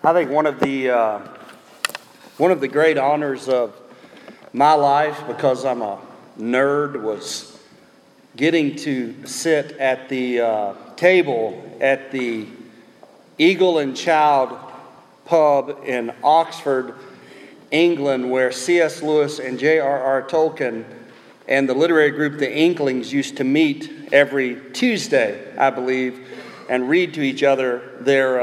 I think one of the great honors of my life, because I'm a nerd, was getting to sit at the table at the Eagle and Child pub in Oxford, England, where C.S. Lewis and J.R.R. Tolkien and the literary group The Inklings used to meet every Tuesday, I believe, and read to each other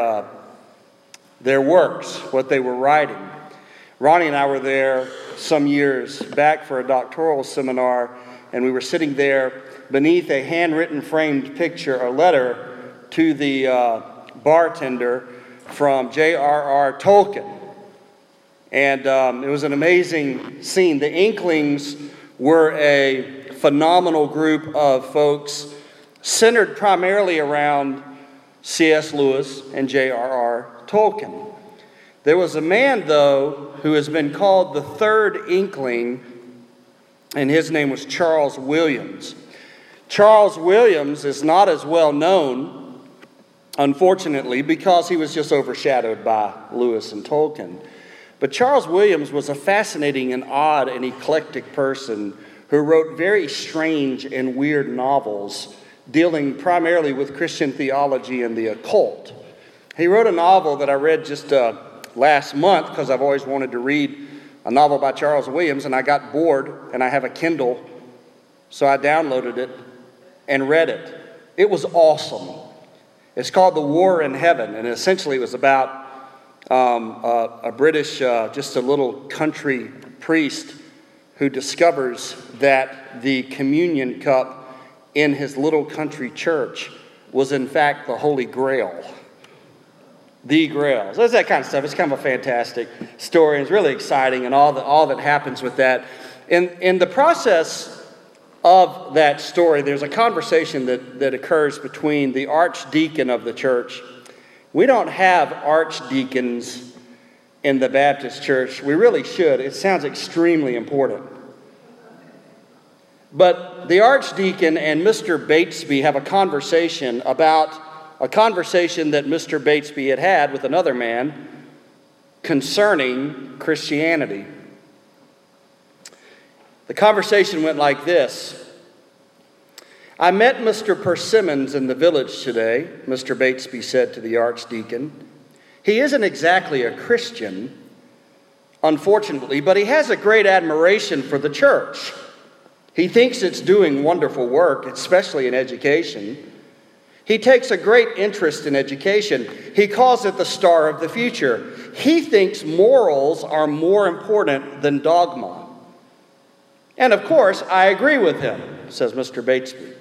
their works, what they were writing. Ronnie and I were there some years back for a doctoral seminar, and we were sitting there beneath a handwritten framed picture, a letter to the bartender from J.R.R. Tolkien. And it was an amazing scene. The Inklings were a phenomenal group of folks centered primarily around C.S. Lewis and J.R.R. Tolkien. There was a man, though, who has been called the third Inkling, and his name was Charles Williams. Charles Williams is not as well known, unfortunately, because he was just overshadowed by Lewis and Tolkien. But Charles Williams was a fascinating and odd and eclectic person who wrote very strange and weird novels dealing primarily with Christian theology and the occult. He wrote a novel that I read just last month because I've always wanted to read a novel by Charles Williams, and I got bored, and I have a Kindle, so I downloaded it and read it. It was awesome. It's called The War in Heaven, and essentially it was about a British, just a little country priest who discovers that the communion cup in his little country church was in fact the Holy Grail. The Grail. So it's that kind of stuff. It's kind of a fantastic story. It's really exciting, and all that happens with that. In the process of that story, there's a conversation that occurs between the archdeacon of the church. We don't have archdeacons in the Baptist church. We really should. It sounds extremely important. But the archdeacon and Mr. Batesby have a conversation that Mr. Batesby had with another man concerning Christianity. The conversation went like this. I met Mr. Persimmons in the village today, Mr. Batesby said to the archdeacon. He isn't exactly a Christian, unfortunately, but he has a great admiration for the church. He thinks it's doing wonderful work, especially in education. He takes a great interest in education. He calls it the star of the future. He thinks morals are more important than dogma. And of course, I agree with him, says Mr. Batesby.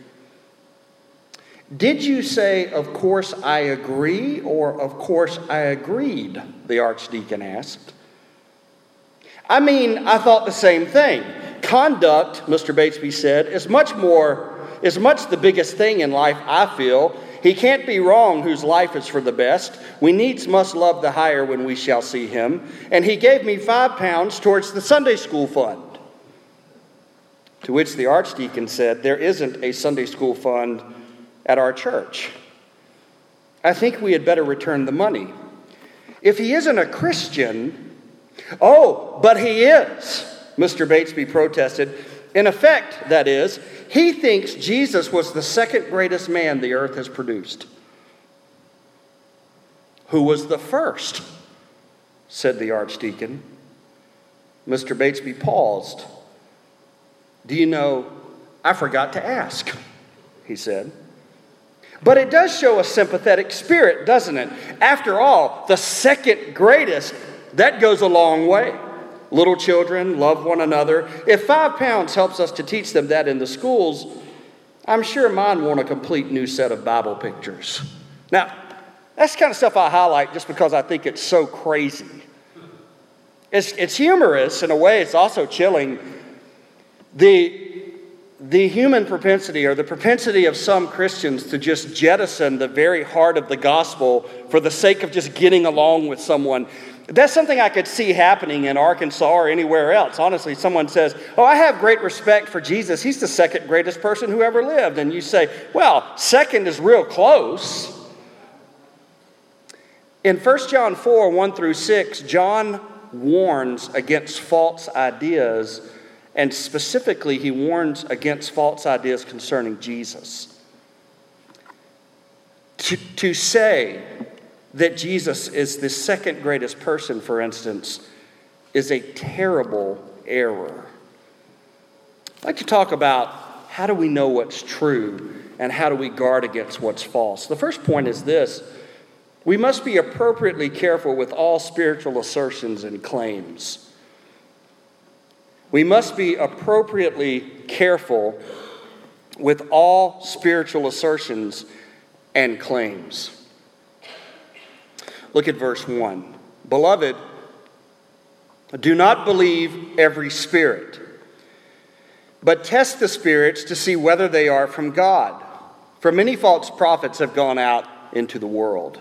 Did you say, of course I agree, or of course I agreed? The archdeacon asked. I mean, I thought the same thing. Conduct, Mr. Batesby said, is much the biggest thing in life, I feel. He can't be wrong whose life is for the best. We needs must love the higher when we shall see him. And he gave me £5 towards the Sunday school fund. To which the archdeacon said, there isn't a Sunday school fund at our church. I think we had better return the money. If he isn't a Christian, but he is, Mr. Batesby protested. In effect, that is, he thinks Jesus was the second greatest man the earth has produced. Who was the first? Said the archdeacon. Mr. Batesby paused. Do you know, I forgot to ask, he said. But it does show a sympathetic spirit, doesn't it? After all, the second greatest, that goes a long way. Little children love one another. If £5 helps us to teach them that in the schools, I'm sure mine want a complete new set of Bible pictures. Now, that's the kind of stuff I highlight just because I think it's so crazy. It's humorous in a way. It's also chilling. The human propensity, or the propensity of some Christians to just jettison the very heart of the gospel for the sake of just getting along with someone. That's something I could see happening in Arkansas or anywhere else. Honestly, someone says, I have great respect for Jesus. He's the second greatest person who ever lived. And you say, well, second is real close. In 1 John 4, 1 through 6, John warns against false ideas, and specifically he warns against false ideas concerning Jesus. To say that Jesus is the second greatest person, for instance, is a terrible error. I'd like to talk about how do we know what's true and how do we guard against what's false. The first point is this: we must be appropriately careful with all spiritual assertions and claims. We must be appropriately careful with all spiritual assertions and claims. Look at verse 1. Beloved, do not believe every spirit, but test the spirits to see whether they are from God. For many false prophets have gone out into the world.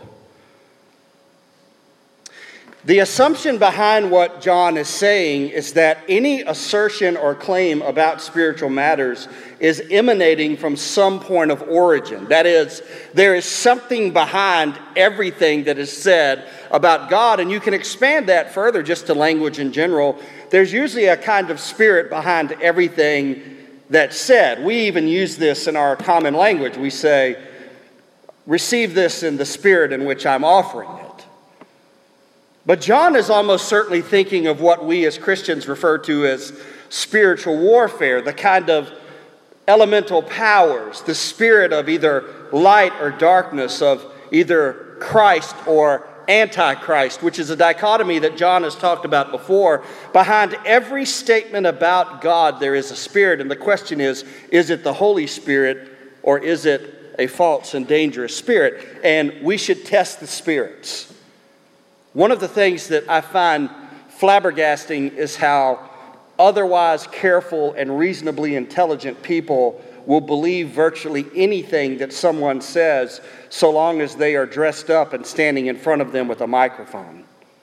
The assumption behind what John is saying is that any assertion or claim about spiritual matters is emanating from some point of origin. That is, there is something behind everything that is said about God, and you can expand that further just to language in general. There's usually a kind of spirit behind everything that's said. We even use this in our common language. We say, receive this in the spirit in which I'm offering it. But John is almost certainly thinking of what we as Christians refer to as spiritual warfare, the kind of elemental powers, the spirit of either light or darkness, of either Christ or Antichrist, which is a dichotomy that John has talked about before. Behind every statement about God, there is a spirit, and the question is it the Holy Spirit or is it a false and dangerous spirit? And we should test the spirits. One of the things that I find flabbergasting is how otherwise careful and reasonably intelligent people will believe virtually anything that someone says so long as they are dressed up and standing in front of them with a microphone.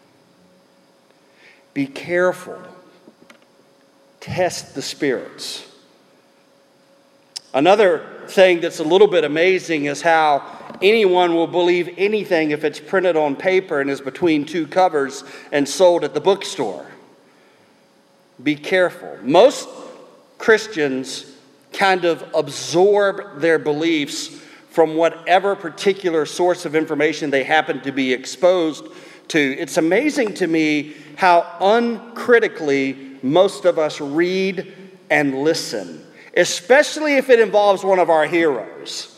Be careful. Test the spirits. Another thing that's a little bit amazing is how anyone will believe anything if it's printed on paper and is between two covers and sold at the bookstore. Be careful. Most Christians kind of absorb their beliefs from whatever particular source of information they happen to be exposed to. It's amazing to me how uncritically most of us read and listen, especially if it involves one of our heroes.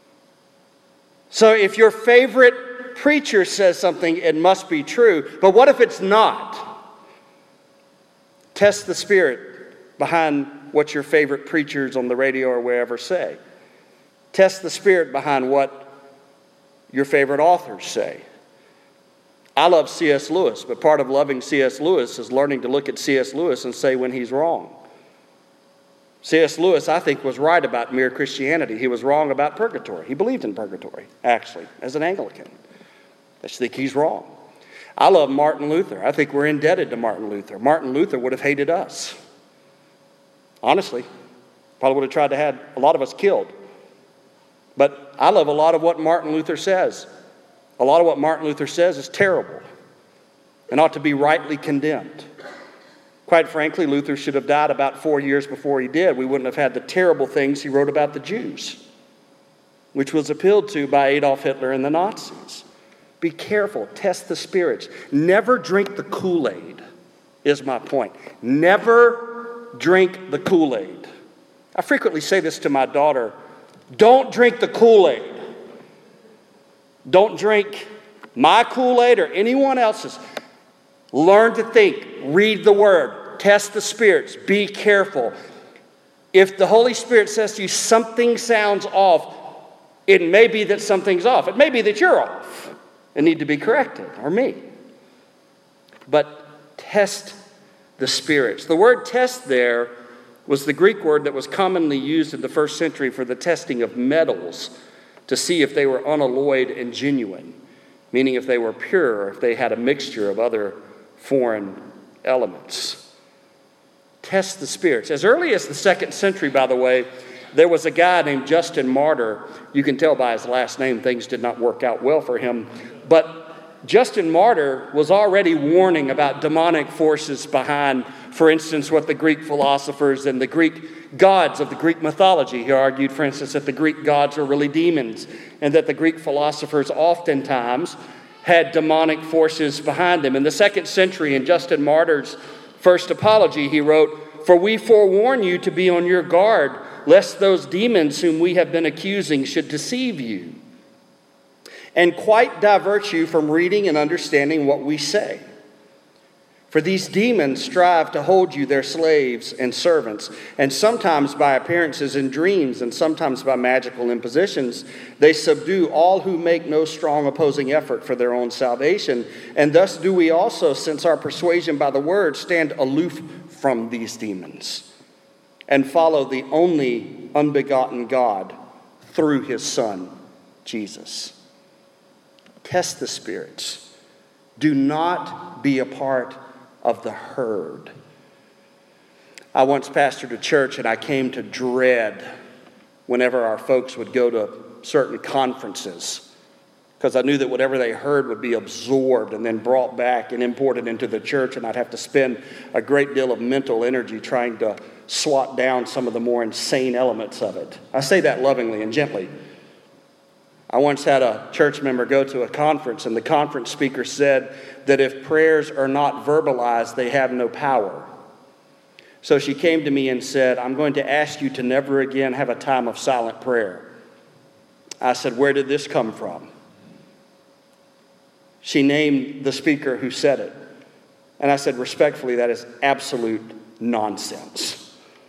So if your favorite preacher says something, it must be true. But what if it's not? Test the spirit behind what your favorite preachers on the radio or wherever say. Test the spirit behind what your favorite authors say. I love C.S. Lewis, but part of loving C.S. Lewis is learning to look at C.S. Lewis and say when he's wrong. C.S. Lewis, I think, was right about mere Christianity. He was wrong about purgatory. He believed in purgatory, actually, as an Anglican. I just think he's wrong. I love Martin Luther. I think we're indebted to Martin Luther. Martin Luther would have hated us. Honestly, probably would have tried to have a lot of us killed. But I love a lot of what Martin Luther says. A lot of what Martin Luther says is terrible and ought to be rightly condemned. Quite frankly, Luther should have died about 4 years before he did. We wouldn't have had the terrible things he wrote about the Jews, which was appealed to by Adolf Hitler and the Nazis. Be careful. Test the spirits. Never drink the Kool-Aid, is my point. Never drink the Kool-Aid. I frequently say this to my daughter. Don't drink the Kool-Aid. Don't drink my Kool-Aid or anyone else's. Learn to think. Read the Word. Test the spirits. Be careful. If the Holy Spirit says to you something sounds off, it may be that something's off. It may be that you're off and need to be corrected, or me. But test the spirits. The word test there was the Greek word that was commonly used in the first century for the testing of metals to see if they were unalloyed and genuine, meaning if they were pure or if they had a mixture of other foreign elements. Test the spirits. As early as the 2nd century, by the way, there was a guy named Justin Martyr. You can tell by his last name things did not work out well for him. But Justin Martyr was already warning about demonic forces behind, for instance, what the Greek philosophers and the Greek gods of the Greek mythology. He argued, for instance, that the Greek gods are really demons and that the Greek philosophers oftentimes had demonic forces behind them. In the 2nd century, in Justin Martyr's first apology, he wrote, "For we forewarn you to be on your guard, lest those demons whom we have been accusing should deceive you, and quite divert you from reading and understanding what we say. For these demons strive to hold you their slaves and servants, and sometimes by appearances in dreams, and sometimes by magical impositions, they subdue all who make no strong opposing effort for their own salvation. And thus do we also, since our persuasion by the word, stand aloof from these demons, and follow the only unbegotten God through his Son, Jesus." Test the spirits. Do not be a part of the herd. I once pastored a church, and I came to dread whenever our folks would go to certain conferences, because I knew that whatever they heard would be absorbed and then brought back and imported into the church, and I'd have to spend a great deal of mental energy trying to swat down some of the more insane elements of it. I say that lovingly and gently. I once had a church member go to a conference, and the conference speaker said that if prayers are not verbalized, they have no power. So she came to me and said, "I'm going to ask you to never again have a time of silent prayer." I said, "Where did this come from?" She named the speaker who said it. And I said, "Respectfully, that is absolute nonsense.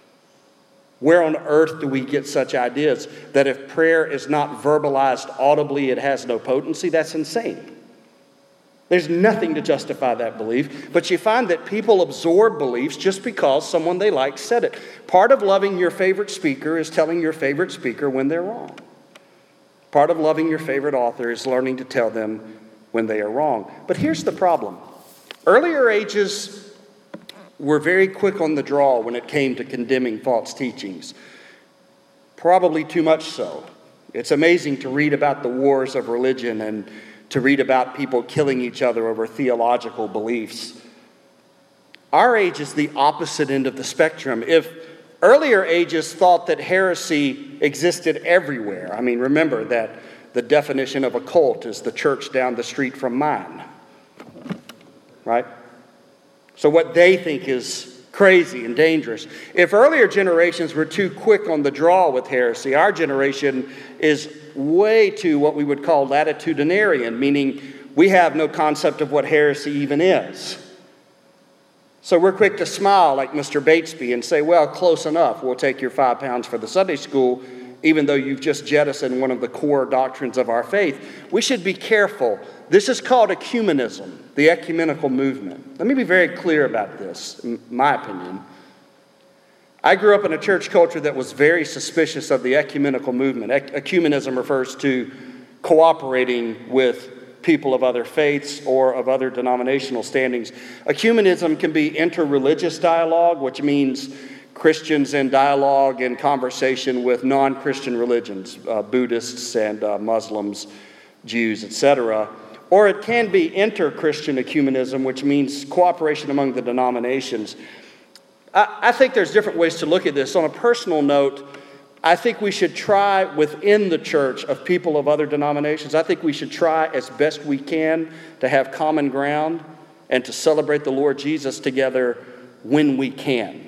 Where on earth do we get such ideas that if prayer is not verbalized audibly, it has no potency?" That's insane. There's nothing to justify that belief, but you find that people absorb beliefs just because someone they like said it. Part of loving your favorite speaker is telling your favorite speaker when they're wrong. Part of loving your favorite author is learning to tell them when they are wrong. But here's the problem. Earlier ages were very quick on the draw when it came to condemning false teachings. Probably too much so. It's amazing to read about the wars of religion and to read about people killing each other over theological beliefs. Our age is the opposite end of the spectrum. If earlier ages thought that heresy existed everywhere, I mean, remember that the definition of a cult is the church down the street from mine, right? So what they think is crazy and dangerous. If earlier generations were too quick on the draw with heresy, our generation is way too what we would call latitudinarian, meaning we have no concept of what heresy even is. So we're quick to smile like Mr. Batesby and say, "Well, close enough. We'll take your £5 for the Sunday school, even though you've just jettisoned one of the core doctrines of our faith." We should be careful. This is called ecumenism, the ecumenical movement. Let me be very clear about this, in my opinion. I grew up in a church culture that was very suspicious of the ecumenical movement. Ecumenism refers to cooperating with people of other faiths or of other denominational standings. Ecumenism can be interreligious dialogue, which means Christians in dialogue and conversation with non-Christian religions, Buddhists and Muslims, Jews, etc. Or it can be inter-Christian ecumenism, which means cooperation among the denominations. I think there's different ways to look at this. On a personal note, I think we should try within the church of people of other denominations, I think we should try as best we can to have common ground and to celebrate the Lord Jesus together when we can.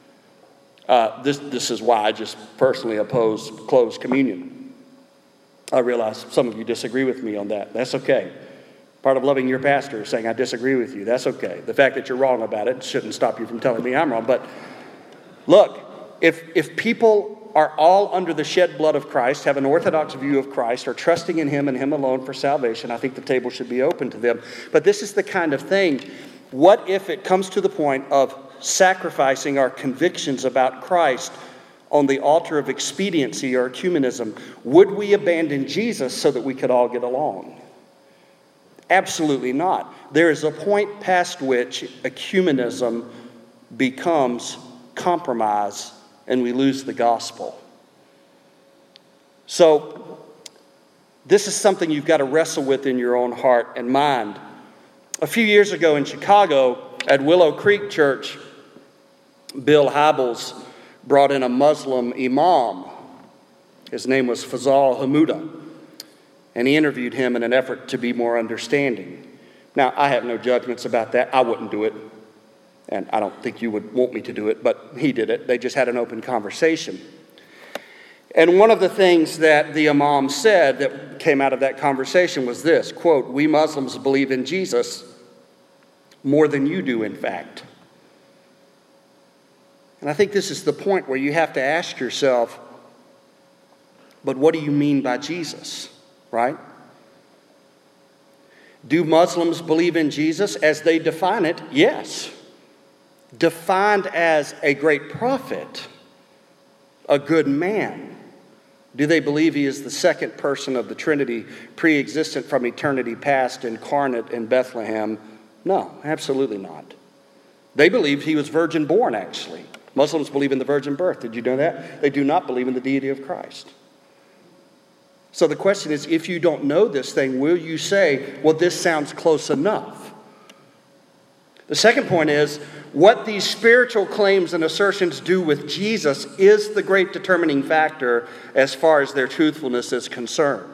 This is why I just personally oppose closed communion. I realize some of you disagree with me on that. That's okay. Part of loving your pastor is saying, "I disagree with you." That's okay. The fact that you're wrong about it shouldn't stop you from telling me I'm wrong. But look, if people are all under the shed blood of Christ, have an orthodox view of Christ, are trusting in Him and Him alone for salvation, I think the table should be open to them. But this is the kind of thing, what if it comes to the point of sacrificing our convictions about Christ on the altar of expediency or ecumenism? Would we abandon Jesus so that we could all get along? Absolutely not. There is a point past which ecumenism becomes compromise and we lose the gospel. So This is something you've got to wrestle with in your own heart and mind. A few years ago in Chicago, at Willow Creek Church, Bill Hybels brought in a Muslim imam. His name was Fazal Hamuda, and he interviewed him in an effort to be more understanding. Now, I have no judgments about that. I wouldn't do it, and I don't think you would want me to do it, but he did it. They just had an open conversation. And one of the things that the imam said that came out of that conversation was this, quote, "We Muslims believe in Jesus more than you do, in fact." And I think this is the point where you have to ask yourself, but what do you mean by Jesus, right? Do Muslims believe in Jesus as they define it? Yes. Defined as a great prophet, a good man. Do they believe he is the second person of the Trinity, pre-existent from eternity past, incarnate in Bethlehem? No, absolutely not. They believe he was virgin born, actually. Muslims believe in the virgin birth. Did you know that? They do not believe in the deity of Christ. So the question is, if you don't know this thing, will you say, well, this sounds close enough? The second point is, what these spiritual claims and assertions do with Jesus is the great determining factor as far as their truthfulness is concerned.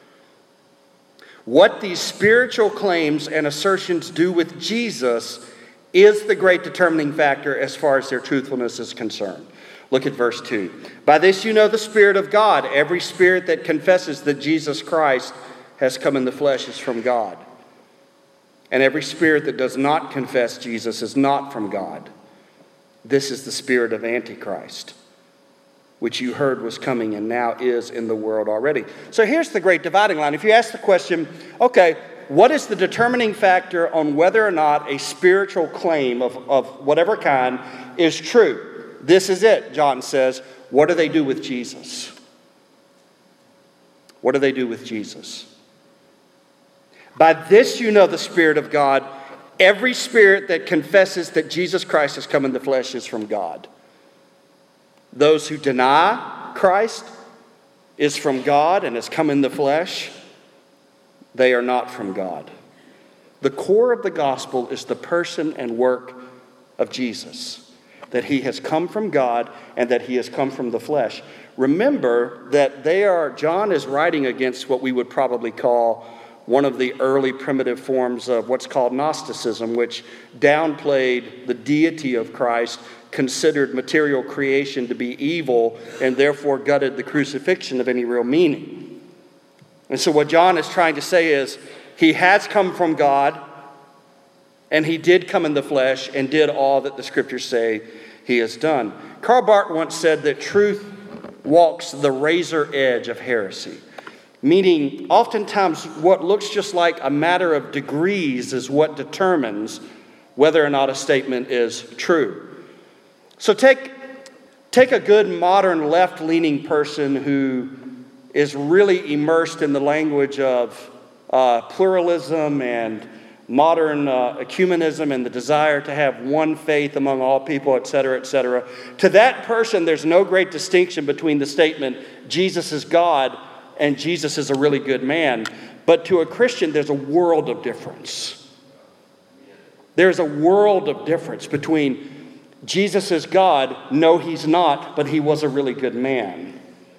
What these spiritual claims and assertions do with Jesus is the great determining factor as far as their truthfulness is concerned. Look at verse 2. "By this you know the Spirit of God. Every spirit that confesses that Jesus Christ has come in the flesh is from God. And every spirit that does not confess Jesus is not from God. This is the spirit of Antichrist, which you heard was coming and now is in the world already." So here's the great dividing line. If you ask the question, okay, what is the determining factor on whether or not a spiritual claim of whatever kind is true? This is it, John says. What do they do with Jesus? What do they do with Jesus? "By this you know the Spirit of God. Every spirit that confesses that Jesus Christ has come in the flesh is from God. Those who deny Christ is from God and has come in the flesh, they are not from God." The core of the gospel is the person and work of Jesus, that he has come from God and that he has come from the flesh. Remember that John is writing against what we would probably call one of the early primitive forms of what's called Gnosticism, which downplayed the deity of Christ, considered material creation to be evil, and therefore gutted the crucifixion of any real meaning. And so what John is trying to say is, he has come from God, and he did come in the flesh and did all that the scriptures say he has done. Karl Barth once said that truth walks the razor edge of heresy. Meaning, oftentimes what looks just like a matter of degrees is what determines whether or not a statement is true. So take a good modern left-leaning person who is really immersed in the language of pluralism and modern ecumenism and the desire to have one faith among all people, etc., etc. To that person, there's no great distinction between the statement, Jesus is God, and Jesus is a really good man. But to a Christian, there's a world of difference. There's a world of difference between Jesus is God, no, he's not, but he was a really good man.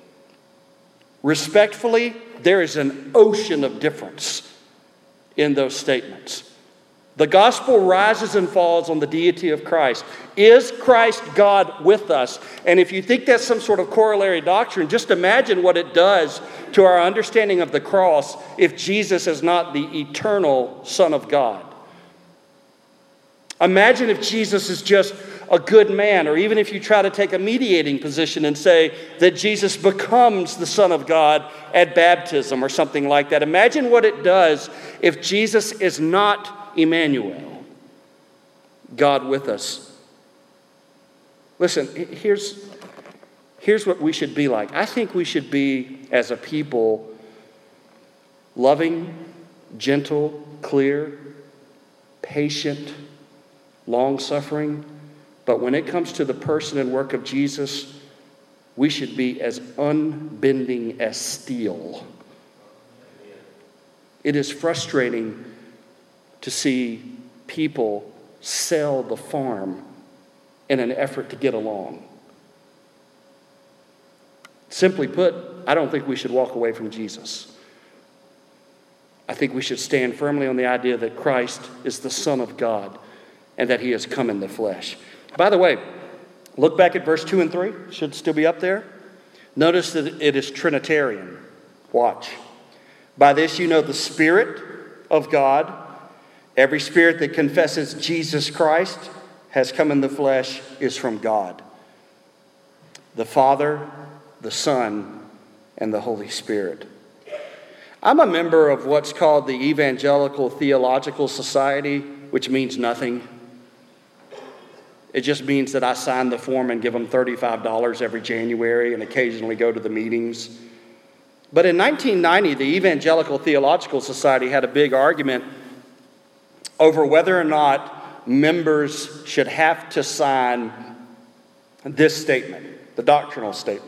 Respectfully, there is an ocean of difference in those statements. The gospel rises and falls on the deity of Christ. Is Christ God with us? And if you think that's some sort of corollary doctrine, just imagine what it does to our understanding of the cross if Jesus is not the eternal Son of God. Imagine if Jesus is just a good man, or even if you try to take a mediating position and say that Jesus becomes the Son of God at baptism or something like that. Imagine what it does if Jesus is not Emmanuel, God with us. Listen, here's what we should be like. I think we should be, as a people, loving, gentle, clear, patient, long-suffering. But when it comes to the person and work of Jesus, we should be as unbending as steel. It is frustrating to see people sell the farm in an effort to get along. Simply put, I don't think we should walk away from Jesus. I think we should stand firmly on the idea that Christ is the Son of God and that he has come in the flesh. By the way, look back at verse 2 and 3. Should still be up there. Notice that it is Trinitarian. Watch. By this you know the Spirit of God. Every spirit that confesses Jesus Christ has come in the flesh is from God. The Father, the Son, and the Holy Spirit. I'm a member of what's called the Evangelical Theological Society, which means nothing. It just means that I sign the form and give them $35 every January and occasionally go to the meetings. But in 1990, the Evangelical Theological Society had a big argument over whether or not members should have to sign this statement, the doctrinal statement.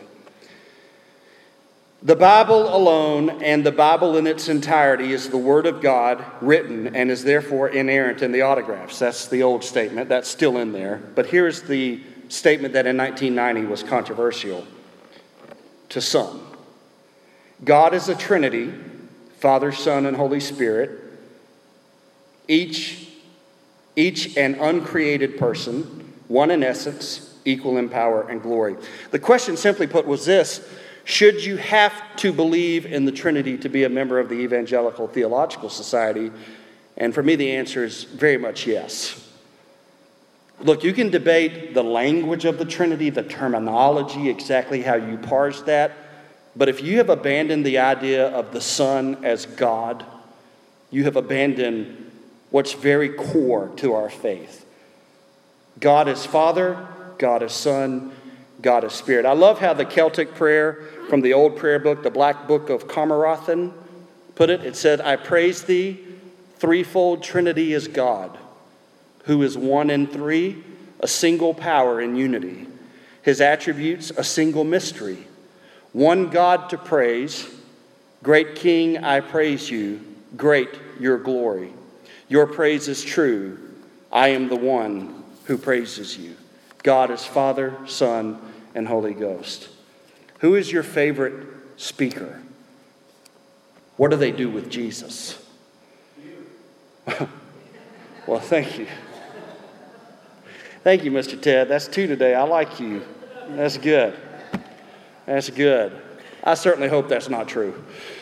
The Bible alone and the Bible in its entirety is the Word of God written and is therefore inerrant in the autographs. That's the old statement. That's still in there. But here's the statement that in 1990 was controversial to some. God is a Trinity, Father, Son, and Holy Spirit, each an uncreated person, one in essence, equal in power and glory. The question simply put was this: should you have to believe in the Trinity to be a member of the Evangelical Theological Society? And for me, the answer is very much yes. Look, you can debate the language of the Trinity, the terminology, exactly how you parse that. But if you have abandoned the idea of the Son as God, you have abandoned what's very core to our faith. God is Father, God is Son, God is Spirit. I love how the Celtic prayer from the old prayer book, the Black Book of Carmarthen, put it. It said, I praise thee, threefold Trinity is God, who is one in three, a single power in unity. His attributes, a single mystery. One God to praise. Great King, I praise you. Great your glory. Your praise is true. I am the one who praises you. God is Father, Son, and Holy Ghost. Who is your favorite speaker? What do they do with Jesus? Well, thank you. Thank you, Mr. Ted. That's 2 today. I like you. That's good. That's good. I certainly hope that's not true.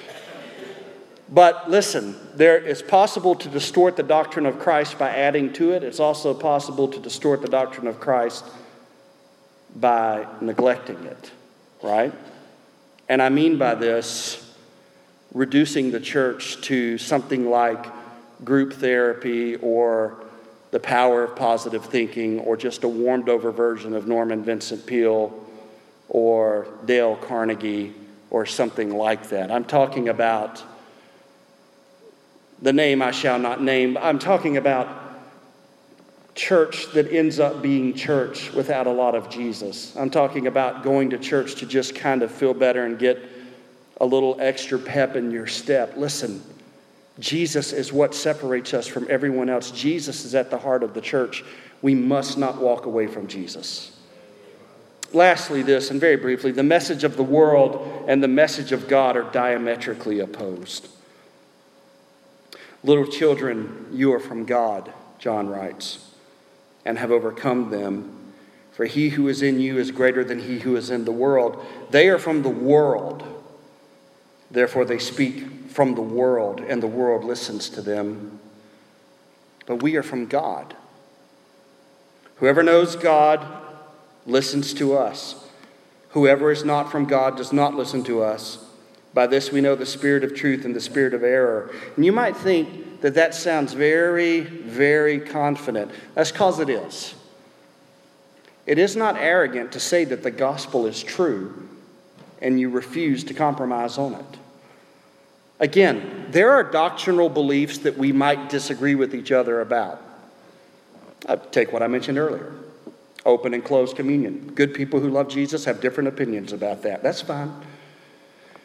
But listen, it's possible to distort the doctrine of Christ by adding to it. It's also possible to distort the doctrine of Christ by neglecting it, right? And I mean by this, reducing the church to something like group therapy or the power of positive thinking or just a warmed over version of Norman Vincent Peale or Dale Carnegie or something like that. I'm talking about the name I shall not name. I'm talking about church that ends up being church without a lot of Jesus. I'm talking about going to church to just kind of feel better and get a little extra pep in your step. Listen, Jesus is what separates us from everyone else. Jesus is at the heart of the church. We must not walk away from Jesus. Lastly, this, and very briefly, the message of the world and the message of God are diametrically opposed. Little children, you are from God, John writes, and have overcome them. For he who is in you is greater than he who is in the world. They are from the world. Therefore they speak from the world, and the world listens to them. But we are from God. Whoever knows God listens to us. Whoever is not from God does not listen to us. By this we know the spirit of truth and the spirit of error. And you might think that that sounds very, very confident. That's because it is. It is not arrogant to say that the gospel is true and you refuse to compromise on it. Again, there are doctrinal beliefs that we might disagree with each other about. Take what I mentioned earlier. Open and closed communion. Good people who love Jesus have different opinions about that. That's fine.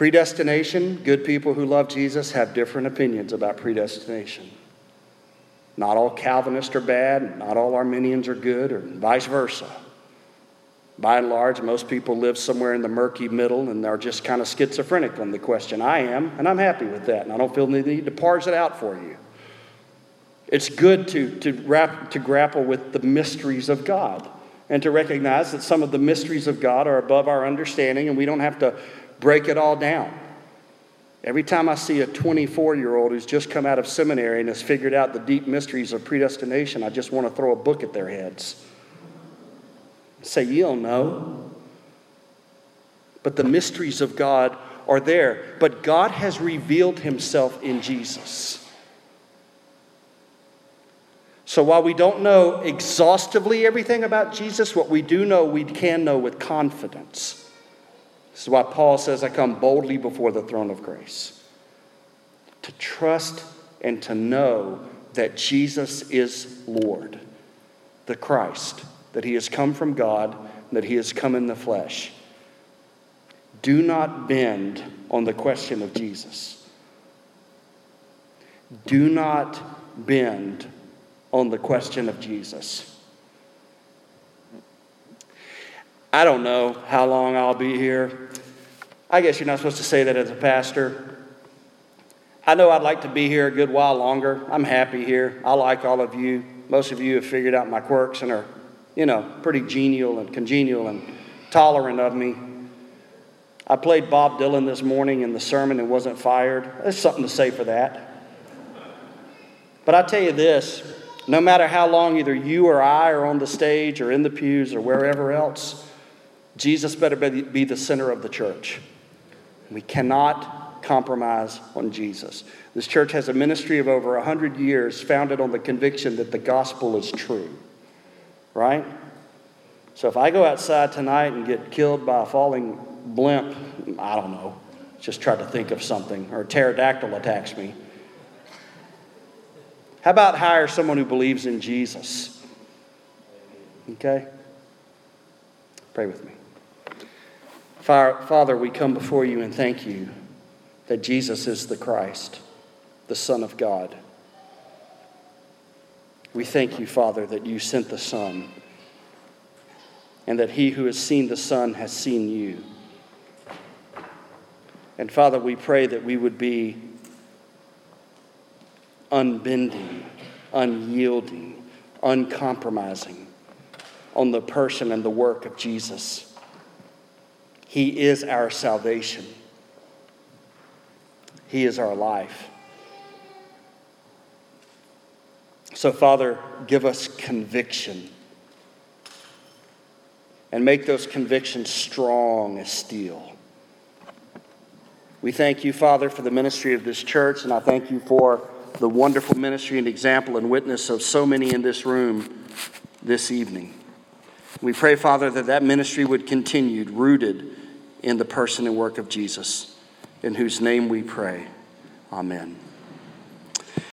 Predestination, good people who love Jesus have different opinions about predestination. Not all Calvinists are bad, not all Arminians are good, or vice versa. By and large, most people live somewhere in the murky middle and are just kind of schizophrenic on the question. I am, and I'm happy with that, and I don't feel the need to parse it out for you. It's good to grapple with the mysteries of God and to recognize that some of the mysteries of God are above our understanding, and we don't have to break it all down. Every time I see a 24-year-old who's just come out of seminary and has figured out the deep mysteries of predestination, I just want to throw a book at their heads. Say, you don't know. But the mysteries of God are there. But God has revealed himself in Jesus. So while we don't know exhaustively everything about Jesus, what we do know, we can know with confidence. This is why Paul says, I come boldly before the throne of grace. To trust and to know that Jesus is Lord, the Christ, that he has come from God, that he has come in the flesh. Do not bend on the question of Jesus. Do not bend on the question of Jesus. I don't know how long I'll be here. I guess you're not supposed to say that as a pastor. I know I'd like to be here a good while longer. I'm happy here. I like all of you. Most of you have figured out my quirks and are, pretty genial and congenial and tolerant of me. I played Bob Dylan this morning in the sermon and wasn't fired. There's something to say for that. But I tell you this, no matter how long either you or I are on the stage or in the pews or wherever else, Jesus better be the center of the church. We cannot compromise on Jesus. This church has a ministry of over 100 years founded on the conviction that the gospel is true. Right? So if I go outside tonight and get killed by a falling blimp, I don't know, just try to think of something, or a pterodactyl attacks me. How about hire someone who believes in Jesus? Okay? Pray with me. Father, we come before you and thank you that Jesus is the Christ, the Son of God. We thank you, Father, that you sent the Son, and that he who has seen the Son has seen you. And Father, we pray that we would be unbending, unyielding, uncompromising on the person and the work of Jesus. He is our salvation. He is our life. So, Father, give us conviction and make those convictions strong as steel. We thank you, Father, for the ministry of this church, and I thank you for the wonderful ministry and example and witness of so many in this room this evening. We pray, Father, that ministry would continue, rooted in the person and work of Jesus, in whose name we pray. Amen.